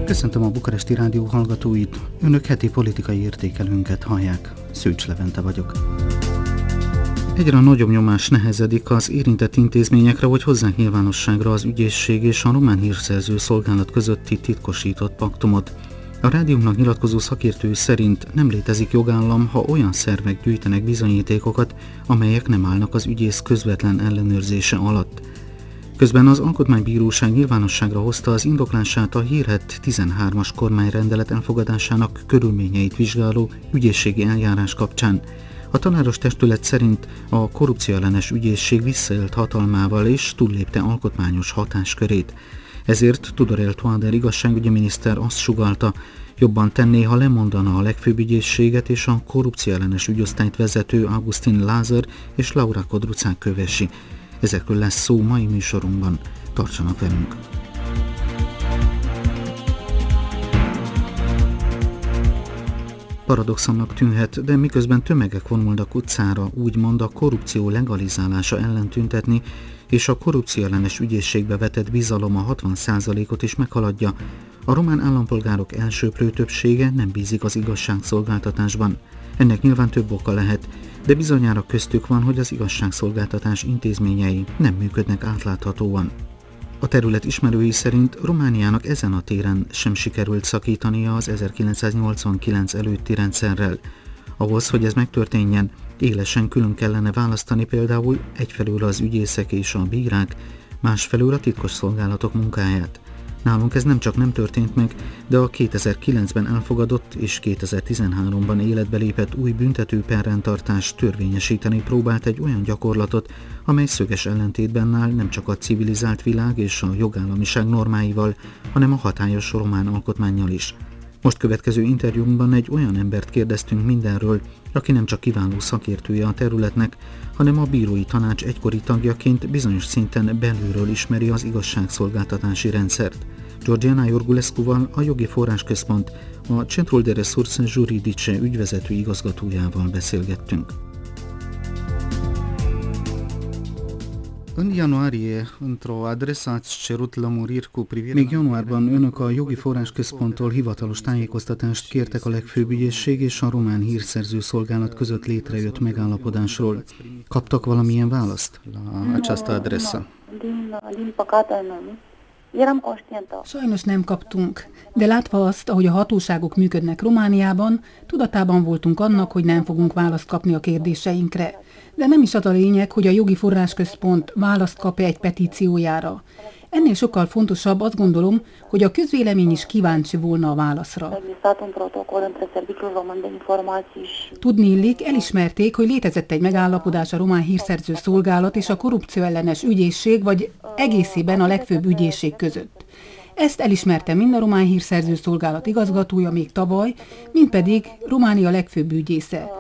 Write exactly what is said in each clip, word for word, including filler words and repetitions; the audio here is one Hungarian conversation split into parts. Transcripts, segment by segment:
Köszöntöm a Bukaresti Rádió hallgatóit, önök heti politikai értékelőnket hallják. Szűcs Levente vagyok. Egyre nagyobb nyomás nehezedik az érintett intézményekre, hogy hozzák nyilvánosságra az ügyészség és a román hírszerző szolgálat közötti titkosított paktumot. A rádiónak nyilatkozó szakértő szerint nem létezik jogállam, ha olyan szervek gyűjtenek bizonyítékokat, amelyek nem állnak az ügyész közvetlen ellenőrzése alatt. Közben az Alkotmánybíróság nyilvánosságra hozta az indoklását a hírhedt tizenhármas kormányrendelet elfogadásának körülményeit vizsgáló ügyészségi eljárás kapcsán. A tanáros testület szerint a korrupcióellenes ügyészség visszaélt hatalmával és túllépte alkotmányos hatáskörét. Ezért Tudorel Toader igazságügyi miniszter azt sugallta, jobban tenné, ha lemondana a legfőbb ügyészséget és a korrupcióellenes ügyosztályt vezető Augustin Lázár és Laura Codruța Kövesi. Ezekről lesz szó mai műsorunkban. Tartsanak velünk! Paradoxonnak tűnhet, de miközben tömegek vonulnak utcára, úgymond a korrupció legalizálása ellen tüntetni, és a korrupcióellenes ügyészségbe vetett bizalom a hatvan százalékot is meghaladja, a román állampolgárok elsöprő többsége nem bízik az igazságszolgáltatásban. Ennek nyilván több oka lehet, de bizonyára köztük van, hogy az igazságszolgáltatás intézményei nem működnek átláthatóan. A terület ismerői szerint Romániának ezen a téren sem sikerült szakítania az ezerkilencszáznyolcvankilenc előtti rendszerrel. Ahhoz, hogy ez megtörténjen, élesen külön kellene választani például egyfelől az ügyészek és a bírák, másfelől a titkosszolgálatok munkáját. Nálunk ez nem csak nem történt meg, de a kétezer-kilencben elfogadott és kétezer-tizenháromban életbe lépett új büntetőperrendtartás törvényesíteni próbált egy olyan gyakorlatot, amely szöges ellentétben áll nem csak a civilizált világ és a jogállamiság normáival, hanem a hatályos román alkotmánnyal is. Most következő interjúnkban egy olyan embert kérdeztünk mindenről, aki nem csak kiváló szakértője a területnek, hanem a bírói tanács egykori tagjaként bizonyos szinten belülről ismeri az igazságszolgáltatási rendszert. Georgiana Iorgulescu-val, a Jogi Forrásközpont, a Centrul de Resurse Juridice ügyvezető igazgatójával beszélgettünk. În ianuarie, într-o adresă ați cerut lămuriri cu privire... Még januárban önök a Jogi Forrásközponttól hivatalos tájékoztatást kértek a legfőbb ügyészség és a román hírszerző szolgálat között létrejött megállapodásról. Kaptak valamilyen választ la această adresă? Sajnos nem kaptunk, de látva azt, ahogy a hatóságok működnek Romániában, tudatában voltunk annak, hogy nem fogunk választ kapni a kérdéseinkre. De nem is az a lényeg, hogy a Jogi Forrásközpont választ kap-e egy petíciójára. Ennél sokkal fontosabb, azt gondolom, hogy a közvélemény is kíváncsi volna a válaszra. Tudniillik, elismerték, hogy létezett egy megállapodás a román hírszerző szolgálat és a korrupcióellenes ügyészség, vagy egészében a legfőbb ügyészség között. Ezt elismerte mind a román hírszerző szolgálat igazgatója még tavaly, mind pedig Románia legfőbb ügyésze.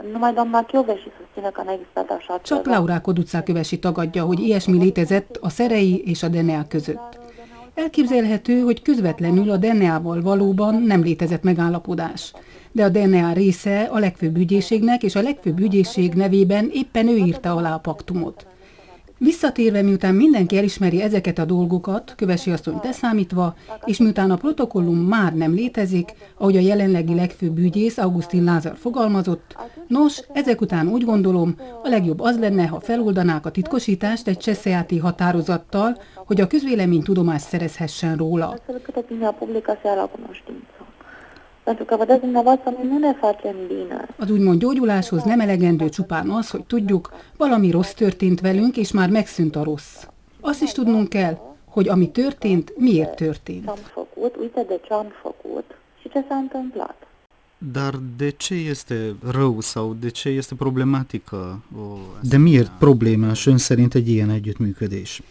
Csak Laura Codruța Kövesi tagadja, hogy ilyesmi létezett a szerei és a dé en á között. Elképzelhető, hogy közvetlenül a dé en á-val valóban nem létezett megállapodás, de a dé en á része a legfőbb ügyészségnek, és a legfőbb ügyészség nevében éppen ő írta alá a paktumot. Visszatérve, miután mindenki elismeri ezeket a dolgokat, Kövesi asszonyt leszámítva, és miután a protokollum már nem létezik, ahogy a jelenlegi legfőbb ügyész Augustin Lázár fogalmazott, nos, ezek után úgy gondolom, a legjobb az lenne, ha feloldanák a titkosítást egy cseszejáti határozattal, hogy a közvélemény tudomást szerezhessen róla. Az úgymond gyógyuláshoz nem elegendő csupán az, hogy tudjuk, valami rossz történt velünk, és már megszűnt a rossz. Azt is tudnunk kell, hogy ami történt, miért történt. Dar de ce este rău sau de ce este problematică? De miért problémás ön szerint egy ilyen együttműködés?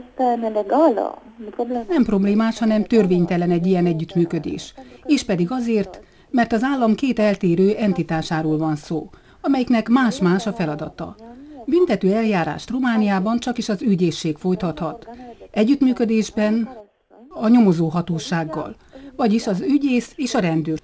Nem problémás, hanem törvénytelen egy ilyen együttműködés. És pedig azért, mert az állam két eltérő entitásáról van szó, amelyiknek más-más a feladata. Büntető eljárást Romániában csak is az ügyészség folytathat. Együttműködésben a nyomozó hatósággal, vagyis az ügyész és a rendőr.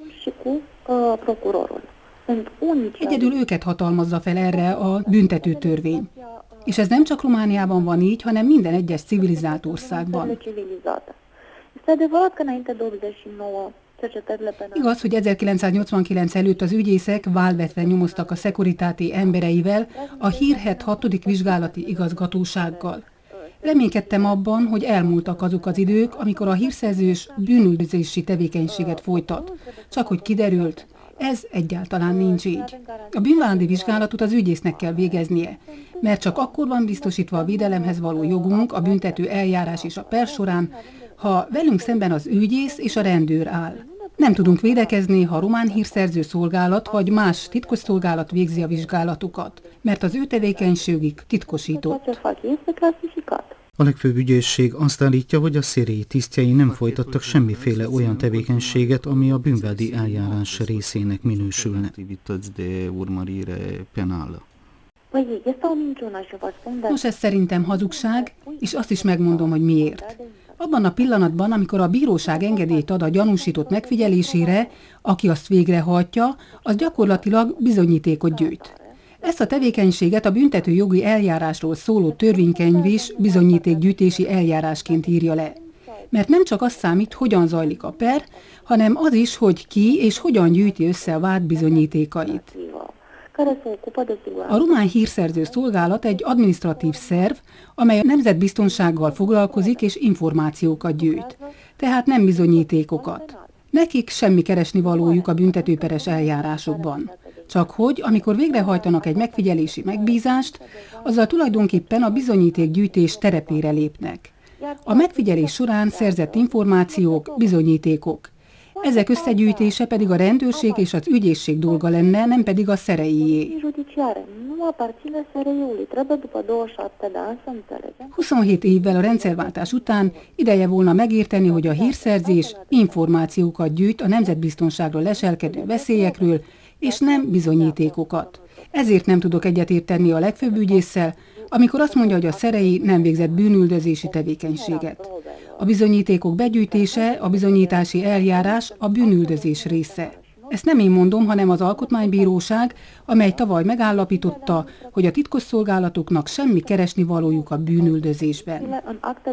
Egyedül őket hatalmazza fel erre a büntető törvény. És ez nem csak Romániában van így, hanem minden egyes civilizált országban. Este adevărat că înainte de optzeci și nouă cercetările penale... Igaz, hogy ezerkilencszáznyolcvankilenc előtt az ügyészek válvetve nyomoztak a Securitate embereivel, a hírhedt hatodik vizsgálati igazgatósággal. Reménykedtem abban, hogy elmúltak azok az idők, amikor a hírszerzős bűnüldözési tevékenységet folytat. Csak hogy kiderült, ez egyáltalán nincs így. A bűnvádi vizsgálatot az ügyésznek kell végeznie, mert csak akkor van biztosítva a védelemhez való jogunk a büntető eljárás és a per során, ha velünk szemben az ügyész és a rendőr áll. Nem tudunk védekezni, ha a román hírszerző szolgálat vagy más titkosszolgálat végzi a vizsgálatukat, mert az ő tevékenységük titkosított. A legfőbb ügyészség azt állítja, hogy a szérii tisztjei nem folytattak semmiféle olyan tevékenységet, ami a bűnvádi eljárás részének minősülne. Nos, ez szerintem hazugság, és azt is megmondom, hogy miért. Abban a pillanatban, amikor a bíróság engedélyt ad a gyanúsított megfigyelésére, aki azt végrehajtja, az gyakorlatilag bizonyítékot gyűjt. Ezt a tevékenységet a büntető jogi eljárásról szóló törvénykönyv is bizonyítékgyűjtési eljárásként írja le. Mert nem csak az számít, hogyan zajlik a per, hanem az is, hogy ki és hogyan gyűjti össze a vád bizonyítékait. A román hírszerző szolgálat egy adminisztratív szerv, amely a nemzetbiztonsággal foglalkozik és információkat gyűjt, tehát nem bizonyítékokat. Nekik semmi keresnivalójuk a büntetőperes eljárásokban. Csak hogy, amikor végrehajtanak egy megfigyelési megbízást, azzal tulajdonképpen a bizonyítékgyűjtés terepére lépnek. A megfigyelés során szerzett információk, bizonyítékok. Ezek összegyűjtése pedig a rendőrség és az ügyészség dolga lenne, nem pedig a szereié. huszonhét évvel a rendszerváltás után ideje volna megérteni, hogy a hírszerzés információkat gyűjt a nemzetbiztonságról leselkedő veszélyekről, és nem bizonyítékokat. Ezért nem tudok egyetérteni a legfőbb ügyésszel, amikor azt mondja, hogy a szerei nem végzett bűnüldözési tevékenységet. A bizonyítékok begyűjtése, a bizonyítási eljárás a bűnüldözés része. Ezt nem én mondom, hanem az Alkotmánybíróság, amely tavaly megállapította, hogy a titkosszolgálatoknak semmi keresnivalójuk a bűnüldözésben.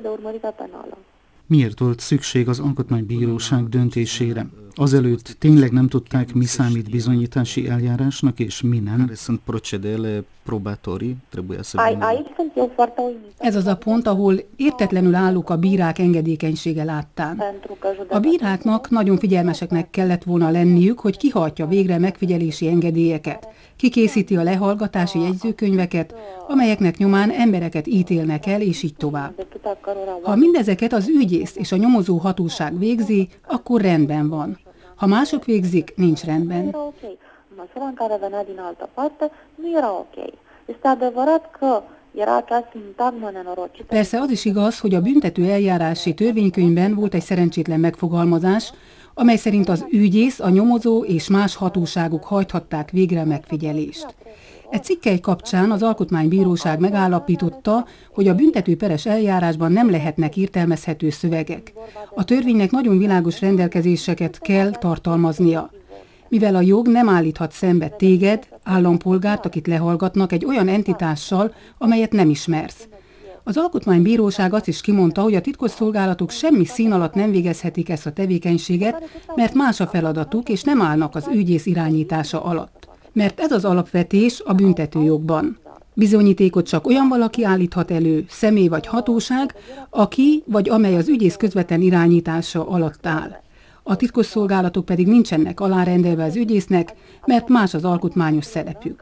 Miért volt szükség az Alkotmánybíróság döntésére? Azelőtt tényleg nem tudták, mi számít bizonyítási eljárásnak, és mi nem? Ez az a pont, ahol értetlenül állok a bírák engedékenysége láttán. A bíráknak nagyon figyelmeseknek kellett volna lenniük, hogy kihajtja végre megfigyelési engedélyeket, kikészíti a lehallgatási jegyzőkönyveket, amelyeknek nyomán embereket ítélnek el, és így tovább. Ha mindezeket az ügyész és a nyomozó hatóság végzi, akkor rendben van. Ha mások végzik, nincs rendben. Persze az is igaz, hogy a büntető eljárási törvénykönyvben volt egy szerencsétlen megfogalmazás, amely szerint az ügyész, a nyomozó és más hatóságok hajthatták végre a megfigyelést. E cikkely kapcsán az Alkotmánybíróság megállapította, hogy a büntetőperes eljárásban nem lehetnek értelmezhető szövegek. A törvénynek nagyon világos rendelkezéseket kell tartalmaznia. Mivel a jog nem állíthat szembe téged, állampolgárt, akit lehallgatnak, egy olyan entitással, amelyet nem ismersz. Az Alkotmánybíróság azt is kimondta, hogy a titkosszolgálatok semmi szín alatt nem végezhetik ezt a tevékenységet, mert más a feladatuk, és nem állnak az ügyész irányítása alatt. Mert ez az alapvetés a büntetőjogban. Bizonyítékot csak olyan valaki állíthat elő, személy vagy hatóság, aki vagy amely az ügyész közvetlen irányítása alatt áll. A titkosszolgálatok pedig nincsenek alárendelve az ügyésznek, mert más az alkotmányos szerepük.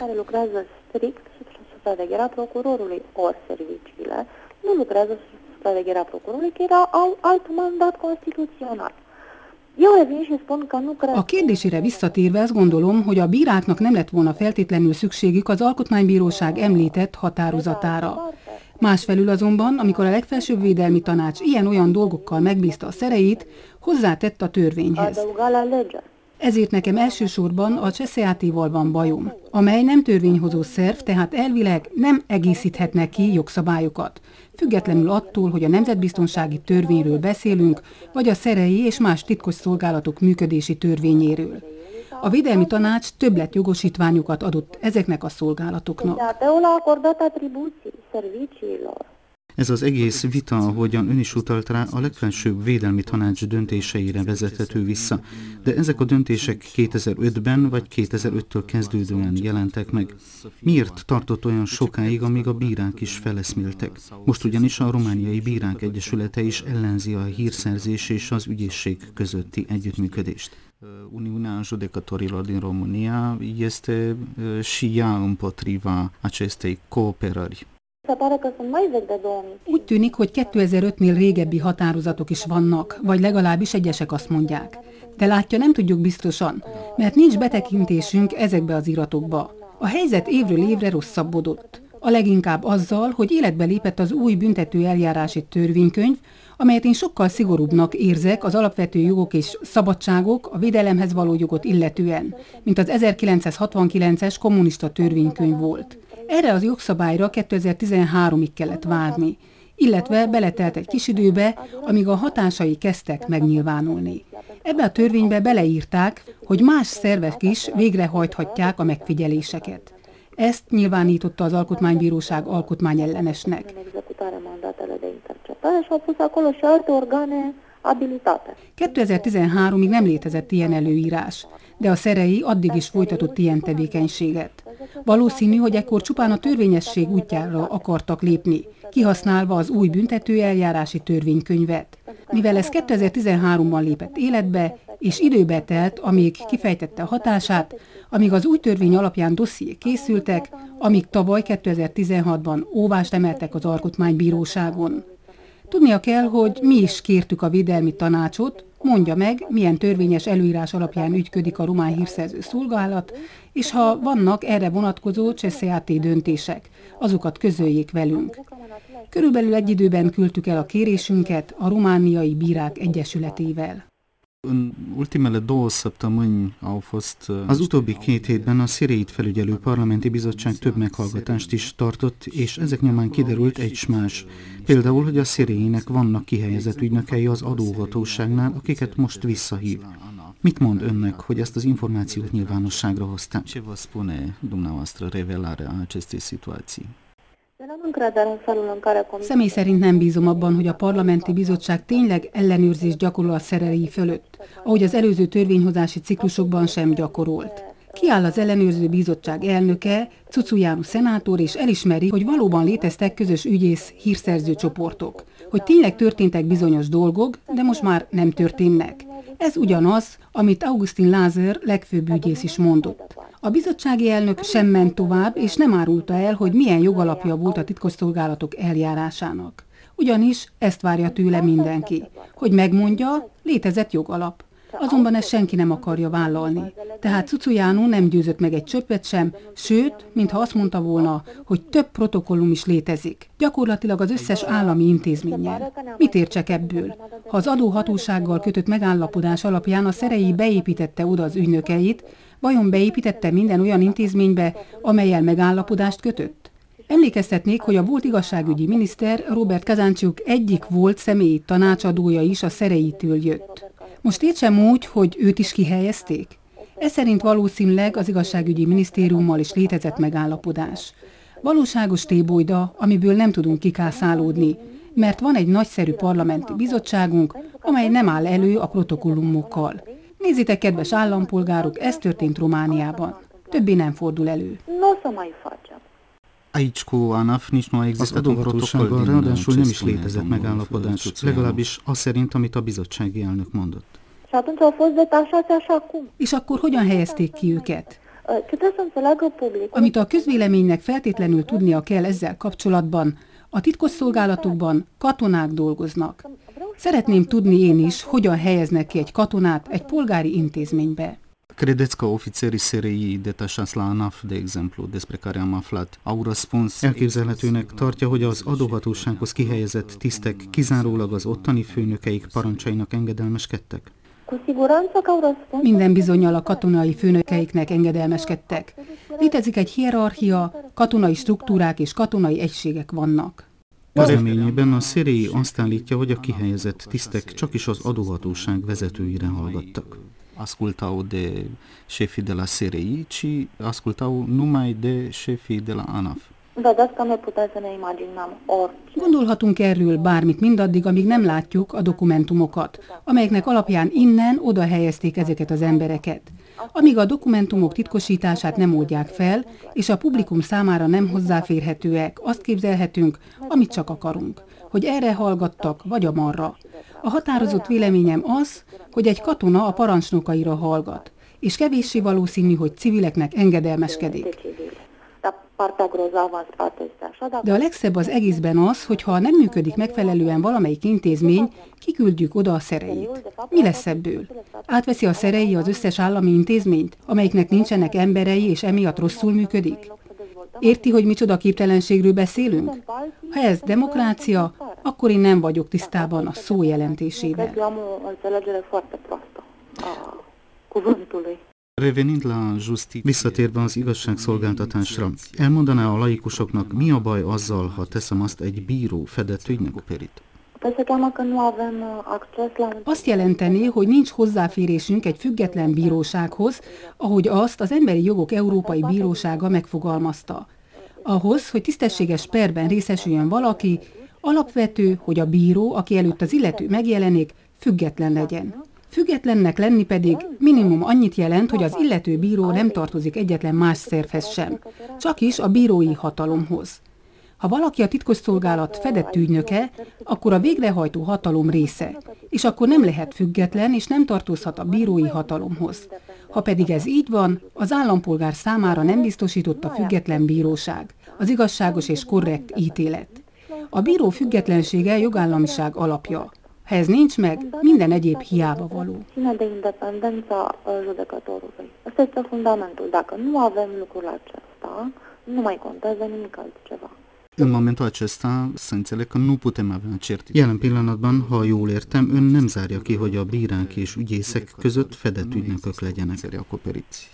A kérdésére visszatérve azt gondolom, hogy a bíráknak nem lett volna feltétlenül szükségük az Alkotmánybíróság említett határozatára. Másfelül azonban, amikor a legfelsőbb védelmi tanács ilyen-olyan dolgokkal megbízta a szereit, hozzátett a törvényhez. Ezért nekem elsősorban a Cseseátéval van bajom, amely nem törvényhozó szerv, tehát elvileg nem egészíthetnek ki jogszabályokat, függetlenül attól, hogy a nemzetbiztonsági törvényről beszélünk, vagy a szerei és más titkosszolgálatok működési törvényéről. A Védelmi Tanács többletjogosítványokat adott ezeknek a szolgálatoknak. Ez az egész vita, ahogyan ön is utalt rá, a legfelsőbb védelmi tanács döntéseire vezethető vissza, de ezek a döntések kétezer-ötben vagy kétezer-öttől kezdődően jelentek meg. Miért tartott olyan sokáig, amíg a bírák is feleszméltek? Most ugyanis a Romániai Bírák Egyesülete is ellenzi a hírszerzés és az ügyészség közötti együttműködést. Uniunea Judecătorilor din România este și ea împotriva acestei cooperări. Úgy tűnik, hogy kétezer-ötnél régebbi határozatok is vannak, vagy legalábbis egyesek azt mondják. De látja, nem tudjuk biztosan, mert nincs betekintésünk ezekbe az iratokba. A helyzet évről évre rosszabbodott. A leginkább azzal, hogy életbe lépett az új büntető eljárási törvénykönyv, amelyet én sokkal szigorúbbnak érzek az alapvető jogok és szabadságok, a védelemhez való jogot illetően, mint az ezerkilencszázhatvankilences kommunista törvénykönyv volt. Erre az jogszabályra kétezer-tizenháromig kellett várni, illetve beletelt egy kis időbe, amíg a hatásai kezdtek megnyilvánulni. Ebbe a törvénybe beleírták, hogy más szervek is végrehajthatják a megfigyeléseket. Ezt nyilvánította az Alkotmánybíróság alkotmányellenesnek. kétezer-tizenháromig nem létezett ilyen előírás, de a szerei addig is folytatott ilyen tevékenységet. Valószínű, hogy ekkor csupán a törvényesség útjára akartak lépni, kihasználva az új büntetőeljárási törvénykönyvet. Mivel ez kétezer-tizenháromban lépett életbe, és időbe telt, amíg kifejtette a hatását, amíg az új törvény alapján dossziék készültek, amíg tavaly kétezer-tizenhatban óvást emeltek az Alkotmánybíróságon. Tudnia kell, hogy mi is kértük a védelmi tanácsot, mondja meg, milyen törvényes előírás alapján ügyködik a román hírszerző szolgálat, és ha vannak erre vonatkozó cé es á té döntések, azokat közöljék velünk. Körülbelül egy időben küldtük el a kérésünket a Romániai Bírák Egyesületével. Az utóbbi két hétben a Szireit felügyelő parlamenti bizottság több meghallgatást is tartott, és ezek nyomán kiderült egy s más. Például, hogy a Szireinek vannak kihelyezett ügynökei az adóhatóságnál, akiket most visszahív. Mit mond önnek, hogy ezt az információt nyilvánosságra hozták? Ce vă spune dumneavoastră revelarea acestei situații? Személy szerint nem bízom abban, hogy a parlamenti bizottság tényleg ellenőrzést gyakorol a szerei fölött, ahogy az előző törvényhozási ciklusokban sem gyakorolt. Kiáll az ellenőrző bizottság elnöke, Cucu János szenátor, és elismeri, hogy valóban léteztek közös ügyész hírszerző csoportok, hogy tényleg történtek bizonyos dolgok, de most már nem történnek. Ez ugyanaz, amit Augustin Lázár legfőbb ügyész is mondott. A bizottsági elnök sem ment tovább, és nem árulta el, hogy milyen jogalapja volt a titkosszolgálatok eljárásának. Ugyanis ezt várja tőle mindenki, hogy megmondja, létezett jogalap. Azonban ezt senki nem akarja vállalni. Tehát Cucu János nem győzött meg egy csöppet sem, sőt, mintha azt mondta volna, hogy több protokollum is létezik. Gyakorlatilag az összes állami intézménnyel. Mit értsek ebből? Ha az adóhatósággal kötött megállapodás alapján a szerei beépítette oda az ügynökeit, vajon beépítette minden olyan intézménybe, amellyel megállapodást kötött? Emlékeztetnék, hogy a volt igazságügyi miniszter Robert Kazancsuk egyik volt személyi tanácsadója is a szereitől jött. Most értsem úgy, hogy őt is kihelyezték? Ez szerint valószínűleg az igazságügyi minisztériummal is létezett megállapodás. Valóságos tébolyda, amiből nem tudunk kikászálódni, mert van egy nagyszerű parlamenti bizottságunk, amely nem áll elő a protokollumokkal. Nézzétek, kedves állampolgárok, ez történt Romániában. Többé nem fordul elő. Aici cu ANAF nici nu a existat un protocol, ráadásul nem is létezett megállapodás, legalábbis az szerint, amit a bizottsági elnök mondott. És akkor hogyan helyezték ki őket? Amit a közvéleménynek feltétlenül tudnia kell ezzel kapcsolatban, a titkosszolgálatokban katonák dolgoznak. Szeretném tudni én is, hogyan helyeznek ki egy katonát egy polgári intézménybe. Credeți că ofițerii S R I detașați la ANAF, de exemplu, despre care am aflat, au răspuns? Elképzelhetőnek tartja, hogy az adóhatósághoz kihelyezett tisztek kizárólag az ottani főnökeik parancsainak engedelmeskedtek? Minden bizonnyal a katonai főnökeiknek engedelmeskedtek. Létezik egy hierarchia, katonai struktúrák és katonai egységek vannak. Közleményében a S R I azt állítja, hogy a kihelyezett tisztek csak is az adóhatóság vezetőire hallgattak. Ascultau de șefii de la S R I, ci ascultau numai de șefii de la ANAF. Vedeți că noi putem să ne imaginăm orice. Gondolhatunk erről bármit mindaddig, amíg nem látjuk a dokumentumokat, amelyeknek alapján innen oda helyezték ezeket az embereket. Amíg a dokumentumok titkosítását nem oldják fel, és a publikum számára nem hozzáférhetőek, azt képzelhetünk, amit csak akarunk, hogy erre hallgattak, vagy amarra. A határozott véleményem az, hogy egy katona a parancsnokaira hallgat, és kevéssé valószínű, hogy civileknek engedelmeskedik. De a legszebb az egészben az, hogy ha nem működik megfelelően valamelyik intézmény, kiküldjük oda a szereit. Mi lesz ebből? Átveszi a szerei az összes állami intézményt, amelyiknek nincsenek emberei, és emiatt rosszul működik? Érti, hogy micsoda képtelenségről beszélünk? Ha ez demokrácia, akkor én nem vagyok tisztában a szó jelentésével. Revenind la justiție, visszatérve az igazságszolgáltatásra, elmondaná a laikusoknak, mi a baj azzal, ha teszem azt, egy bíró fedett ügynek operit? Azt jelenteni, hogy nincs hozzáférésünk egy független bírósághoz, ahogy azt az Emberi Jogok Európai Bírósága megfogalmazta. Ahhoz, hogy tisztességes perben részesüljön valaki, alapvető, hogy a bíró, aki előtt az illető megjelenik, független legyen. Függetlennek lenni pedig minimum annyit jelent, hogy az illető bíró nem tartozik egyetlen más szervhez sem, csak is a bírói hatalomhoz. Ha valaki a titkosszolgálat fedett ügynöke, akkor a végrehajtó hatalom része, és akkor nem lehet független, és nem tartozhat a bírói hatalomhoz. Ha pedig ez így van, az állampolgár számára nem biztosított a független bíróság, az igazságos és korrekt ítélet. A bíró függetlensége jogállamiság alapja. Ha ez nincs meg, minden egyéb hiába való. De independența judecătorului. Asta este fundamentul. Dacă nu avem lucrul acesta, nu mai contează nimic altceva. În momentul acesta, să înțeleg că nu putem avea certitudine. Jelen pillanatban, ha jól értem, ön nem zárja ki, hogy a bírák és ügyészek között fedett ügynökök legyenek acoperiți.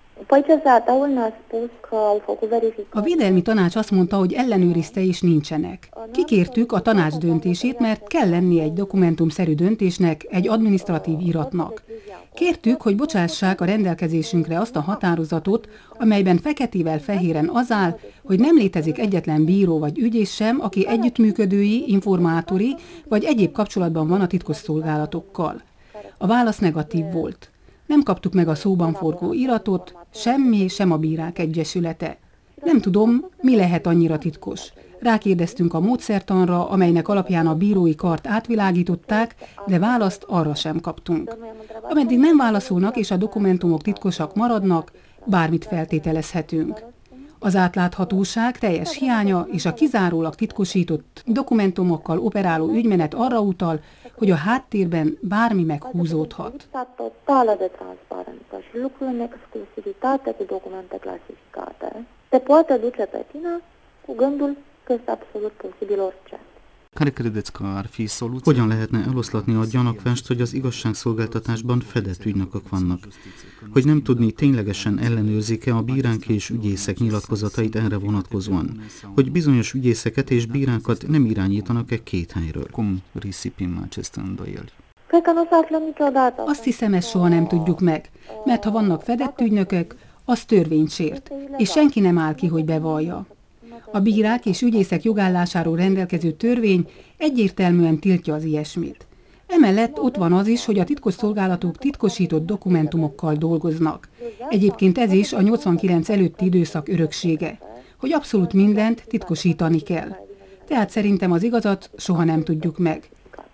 A védelmi tanács azt mondta, hogy ellenőrizte és nincsenek. Kikértük a tanács döntését, mert kell lennie egy dokumentumszerű döntésnek, egy adminisztratív iratnak. Kértük, hogy bocsássák a rendelkezésünkre azt a határozatot, amelyben feketével fehéren az áll, hogy nem létezik egyetlen bíró vagy ügyész sem, aki együttműködői, informátori vagy egyéb kapcsolatban van a titkosszolgálatokkal. A válasz negatív volt. Nem kaptuk meg a szóban forgó iratot, semmi, sem a bírák egyesülete. Nem tudom, mi lehet annyira titkos. Rákérdeztünk a módszertanra, amelynek alapján a bírói kart átvilágították, de választ arra sem kaptunk. Ameddig nem válaszolnak és a dokumentumok titkosak maradnak, bármit feltételezhetünk. Az átláthatóság teljes hiánya és a kizárólag titkosított dokumentumokkal operáló ügymenet arra utal, hogy a háttérben bármi meghúzódhat. Te poate duce pe tine cu gândul că este absolut posibil orice. Care credeți că ar fi soluția? Hogyan lehetne eloszlatni a gyanakvást, hogy az igazságszolgáltatásban fedett ügynökök vannak? Hogy nem tudni, ténylegesen ellenőrzik-e a bírák és ügyészek nyilatkozatait erre vonatkozóan? Hogy bizonyos ügyészeket és bírákat nem irányítanak-e két helyről? Cum risipim aceste îndoieli? Azt hiszem, ezt soha nem tudjuk meg, mert ha vannak fedett ügynökök, az törvényt sért, és senki nem áll ki, hogy bevallja. A bírák és ügyészek jogállásáról rendelkező törvény egyértelműen tiltja az ilyesmit. Emellett ott van az is, hogy a titkosszolgálatok titkosított dokumentumokkal dolgoznak. Egyébként ez is a nyolcvankilenc előtti időszak öröksége, hogy abszolút mindent titkosítani kell. Tehát szerintem az igazat soha nem tudjuk meg.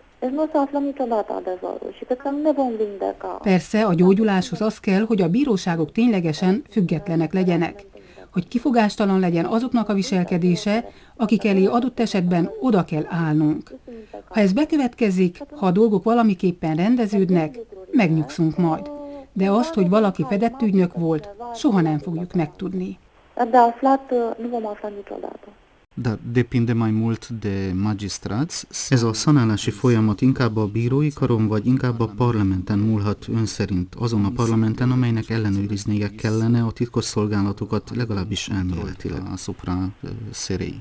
Persze a gyógyuláshoz az kell, hogy a bíróságok ténylegesen függetlenek legyenek, hogy kifogástalan legyen azoknak a viselkedése, akik elé adott esetben oda kell állnunk. Ha ez bekövetkezik, ha a dolgok valamiképpen rendeződnek, megnyugszunk majd. De azt, hogy valaki fedett ügynök volt, soha nem fogjuk megtudni. Dar depinde mai mult de magistrați. Ez a szanálási folyamat inkább a bírói karon, vagy inkább a parlamenten múlhat ön szerint, azon a parlamenten, amelynek ellenőriznie kellene a titkosszolgálatokat, legalábbis elméletileg asupra szerei.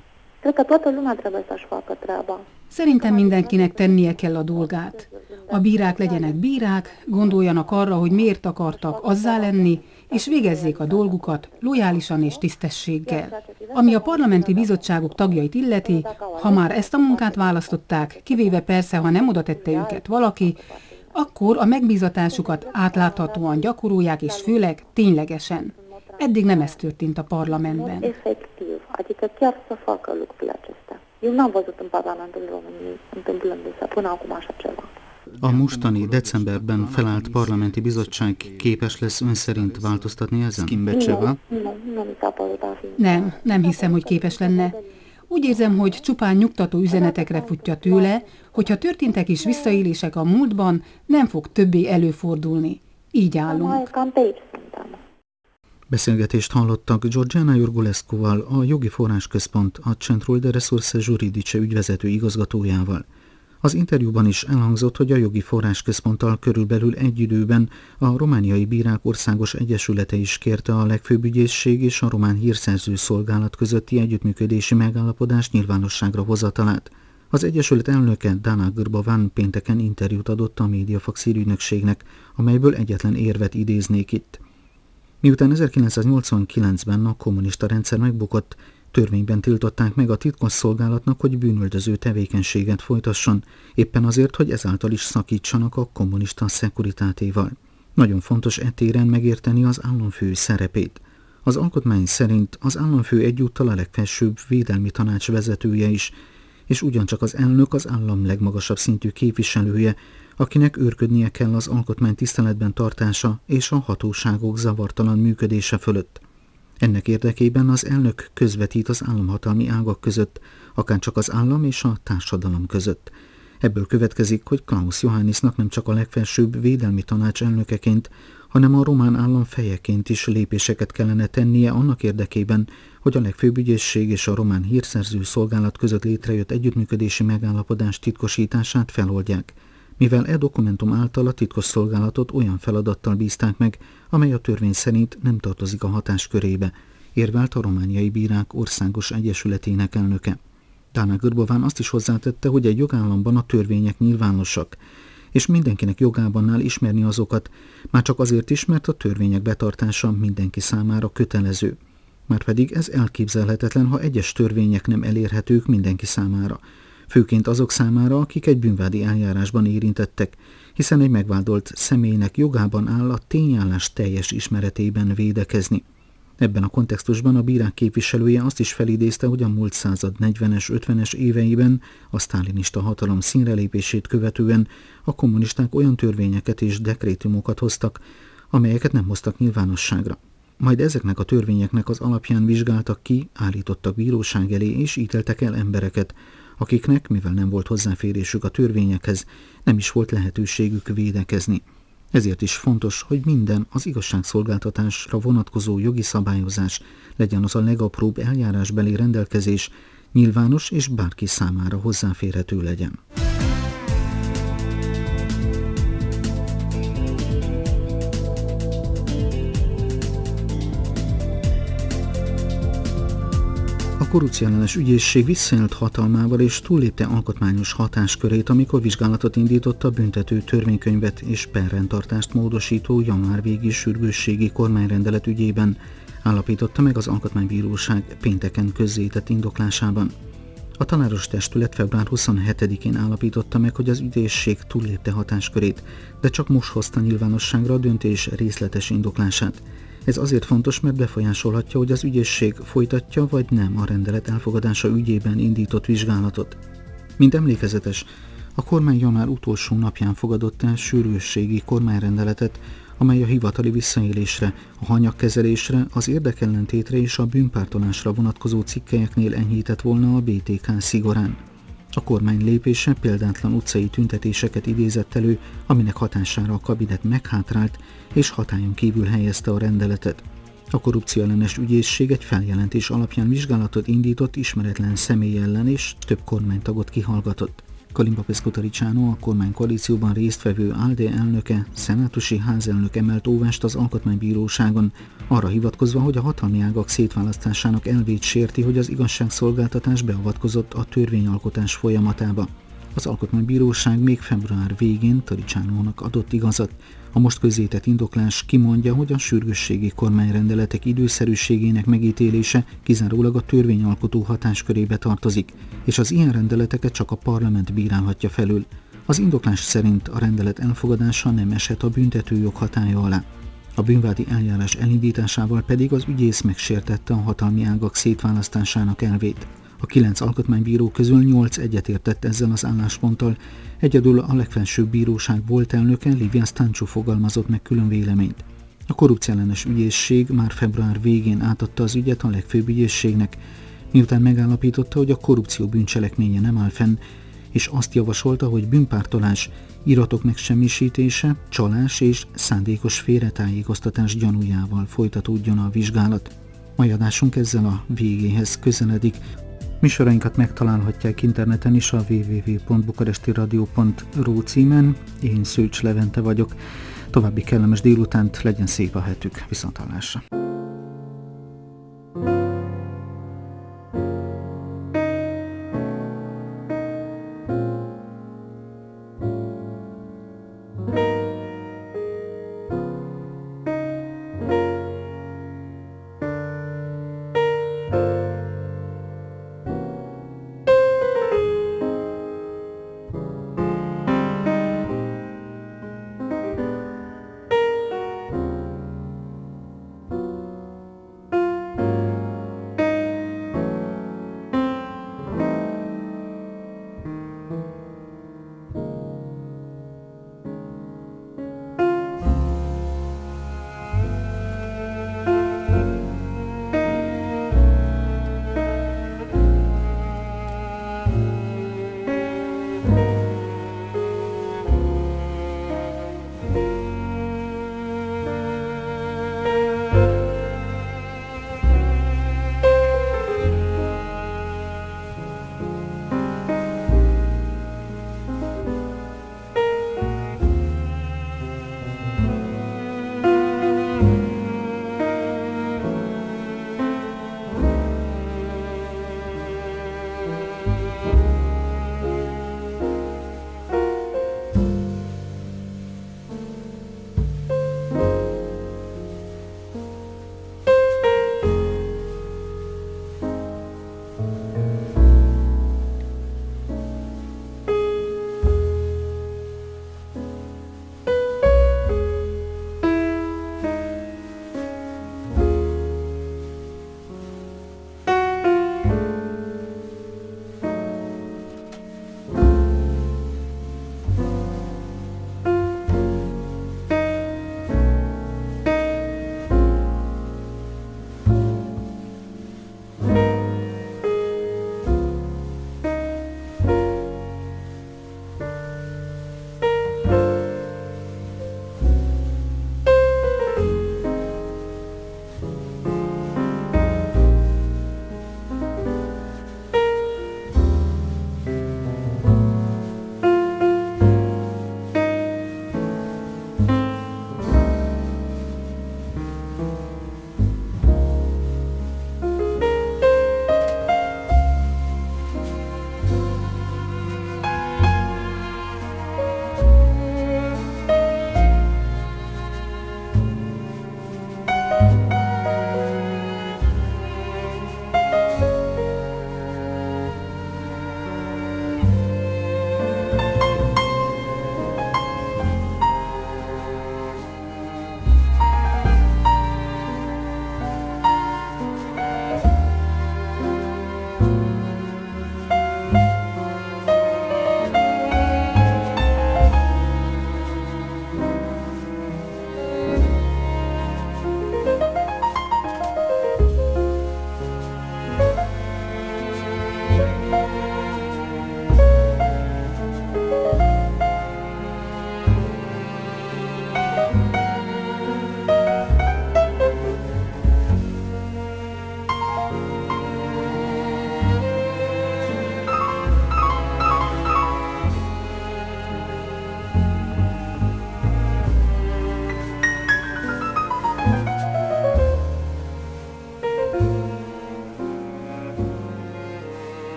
Szerintem mindenkinek tennie kell a dolgát. A bírák legyenek bírák, gondoljanak arra, hogy miért akartak azzá lenni, és végezzék a dolgukat lojálisan és tisztességgel. Ami a parlamenti bizottságok tagjait illeti, ha már ezt a munkát választották, kivéve persze, ha nem oda tette őket valaki, akkor a megbízatásukat átláthatóan gyakorolják, és főleg ténylegesen. Eddig nem ez történt a parlamentben. Efectiv, adică chiar să facă lucrurile acestea. Eu n-am văzut în Parlamentul României întâmplându-se până acum așa ceva. A mostani decemberben felállt parlamenti bizottság képes lesz ön szerint változtatni ezen? Kimbecseva? Nem, nem hiszem, hogy képes lenne. Úgy érzem, hogy csupán nyugtató üzenetekre futja tőle, hogyha történtek is visszaélések a múltban, nem fog többé előfordulni. Így állunk. Beszélgetést hallottak Georgiana Iorgulescu-val, a Jogi Forrásközpont, a Centrul de Resurse Juridice ügyvezető igazgatójával. Az interjúban is elhangzott, hogy a Jogi Forrásközponttal körülbelül egy időben a romániai bírák országos egyesülete is kérte a legfőbb ügyészség és a román hírszerző szolgálat közötti együttműködési megállapodás nyilvánosságra hozatalát. Az egyesület elnöke Dana Grbovan pénteken interjút adott a Mediafax hírügynökségnek, amelyből egyetlen érvet idéznék itt. Miután ezerkilencszáznyolcvankilencben a kommunista rendszer megbukott, törvényben tiltották meg a titkosszolgálatnak, hogy bűnüldöző tevékenységet folytasson, éppen azért, hogy ezáltal is szakítsanak a kommunista szekuritátéval. Nagyon fontos e téren megérteni az államfő szerepét. Az alkotmány szerint az államfő egyúttal a legfelsőbb védelmi tanács vezetője is, és ugyancsak az elnök az állam legmagasabb szintű képviselője, akinek őrködnie kell az alkotmány tiszteletben tartása és a hatóságok zavartalan működése fölött. Ennek érdekében az elnök közvetít az államhatalmi ágak között, akárcsak az állam és a társadalom között. Ebből következik, hogy Klaus Johannisnak nem csak a legfelsőbb védelmi tanács elnökeként, hanem a román állam fejeként is lépéseket kellene tennie annak érdekében, hogy a legfőbb ügyészség és a román hírszerző szolgálat között létrejött együttműködési megállapodás titkosítását feloldják, mivel e dokumentum által a titkosszolgálatot olyan feladattal bízták meg, amely a törvény szerint nem tartozik a hatáskörébe, érvelt a romániai bírák országos egyesületének elnöke. Dana Grbovan azt is hozzátette, hogy egy jogállamban a törvények nyilvánosak, és mindenkinek jogában áll ismerni azokat, már csak azért is, mert a törvények betartása mindenki számára kötelező. Márpedig ez elképzelhetetlen, ha egyes törvények nem elérhetők mindenki számára, főként azok számára, akik egy bűnvádi eljárásban érintettek, hiszen egy megvádolt személynek jogában áll a tényállás teljes ismeretében védekezni. Ebben a kontextusban a bírák képviselője azt is felidézte, hogy a múlt század negyvenes, ötvenes éveiben a sztálinista hatalom színrelépését követően a kommunisták olyan törvényeket és dekrétumokat hoztak, amelyeket nem hoztak nyilvánosságra. Majd ezeknek a törvényeknek az alapján vizsgáltak ki, állítottak bíróság elé és ítéltek el embereket, akiknek, mivel nem volt hozzáférésük a törvényekhez, nem is volt lehetőségük védekezni. Ezért is fontos, hogy minden az igazságszolgáltatásra vonatkozó jogi szabályozás, legyen az a legapróbb eljárásbeli rendelkezés, nyilvános és bárki számára hozzáférhető legyen. A korrupcióellenes ügyészség visszaélt hatalmával és túllépte alkotmányos hatáskörét, amikor vizsgálatot indított a büntető törvénykönyvet és perrendtartást módosító január végi sürgősségi kormányrendelet ügyében, állapította meg az Alkotmánybíróság pénteken közzétett indoklásában. A tanáros testület február huszonhetedikén állapította meg, hogy az ügyészség túllépte hatáskörét, de csak most hozta nyilvánosságra a döntés részletes indoklását. Ez azért fontos, mert befolyásolhatja, hogy az ügyészség folytatja vagy nem a rendelet elfogadása ügyében indított vizsgálatot. Mint emlékezetes, a kormány január utolsó napján fogadott el sürgősségi kormányrendeletet, amely a hivatali visszaélésre, a hanyagkezelésre, az érdekellentétre és a bűnpártolásra vonatkozó cikkelyeknél enyhített volna a bé té ká szigorán. A kormány lépése példátlan utcai tüntetéseket idézett elő, aminek hatására a kabinet meghátrált és hatályon kívül helyezte a rendeletet. A korrupcióellenes ügyészség egy feljelentés alapján vizsgálatot indított ismeretlen személy ellen és több kormánytagot kihallgatott. Kalimba Pesco-Taricano, a kormánykoalícióban résztvevő ALDE elnöke, szenátusi házelnök emelt óvást az Alkotmánybíróságon, arra hivatkozva, hogy a hatalmi ágak szétválasztásának elvét sérti, hogy az igazságszolgáltatás beavatkozott a törvényalkotás folyamatába. Az Alkotmánybíróság még február végén Taricsánónak adott igazat. A most közzétett indoklás kimondja, hogy a sürgősségi kormányrendeletek időszerűségének megítélése kizárólag a törvényalkotó hatáskörébe tartozik, és az ilyen rendeleteket csak a parlament bírálhatja felül. Az indoklás szerint a rendelet elfogadása nem eshet a büntetőjog hatálya alá. A bűnvádi eljárás elindításával pedig az ügyész megsértette a hatalmi ágak szétválasztásának elvét. A kilenc alkotmánybíró közül nyolc egyetértett ezzel az állásponttal, egyedül a legfelsőbb bíróság volt elnöke, Livia Stancu fogalmazott meg külön véleményt. A korrupcióellenes ügyészség már február végén átadta az ügyet a legfőbb ügyészségnek, miután megállapította, hogy a korrupció bűncselekménye nem áll fenn, és azt javasolta, hogy bűnpártolás, iratok megsemmisítése, csalás és szándékos félretájékoztatás gyanújával folytatódjon a vizsgálat. Mai adásunk ezzel a végéhez közeledik. Műsorainkat megtalálhatják interneten is a double-u double-u double-u pont bukarestiradio pont ru címen. Én Szőcs Levente vagyok. További kellemes délutánt, legyen szép a hetük. Viszonthallásra!